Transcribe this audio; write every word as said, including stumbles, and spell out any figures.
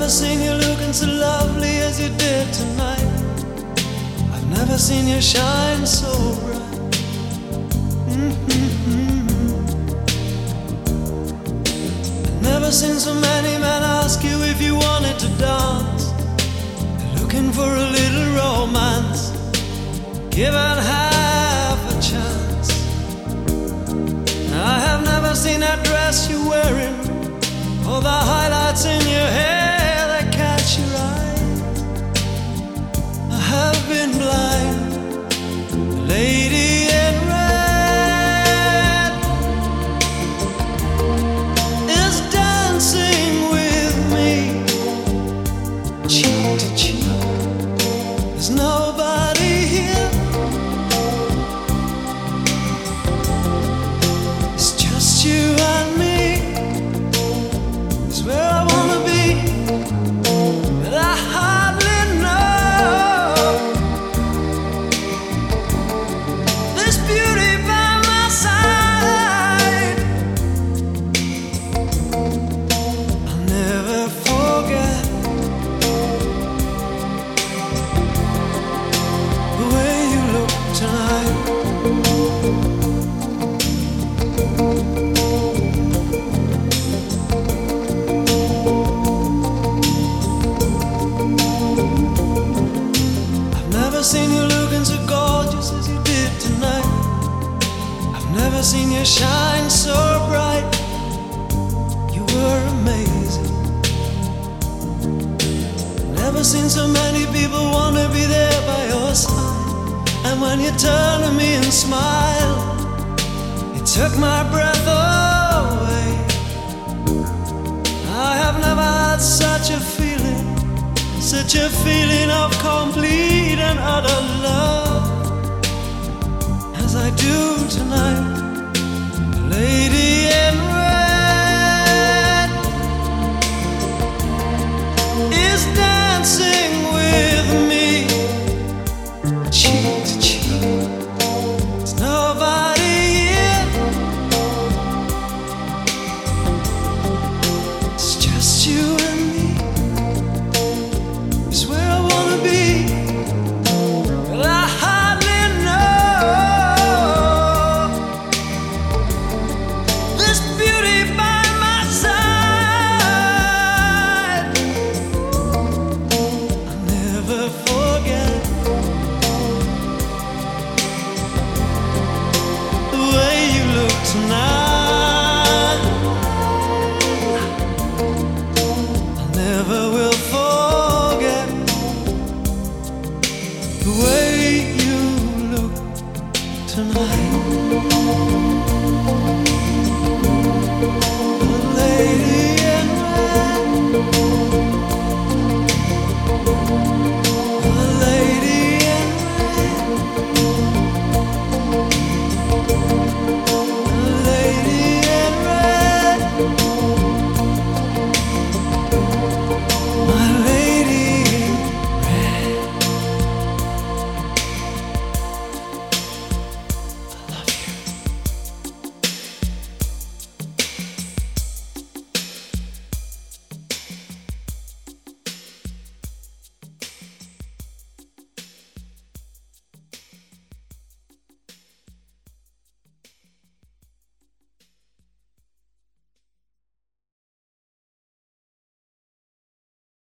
never seen you looking so lovely as you did tonight. I've never seen you shine so bright. Mm-hmm. I've never seen so many men ask you if you wanted to dance. They're looking for a little romance, given half a chance. I have never seen that dress you're wearing, or the highlights in your hair that catch your eye. I have been blind. The lady in red is dancing with me, cheek to cheek. There's nobody here. It's just you and me. Where I wanna be, but I hardly know. This beauty by my side, I'll never forget the way you look tonight. Seen you looking so gorgeous as you did tonight. I've never seen you shine so bright. You were amazing. Never seen so many people want to be there by your side. And when you turn to me and smile, it took my breath away. I have never had such a feeling, such a feeling of complete and utter love as I do tonight.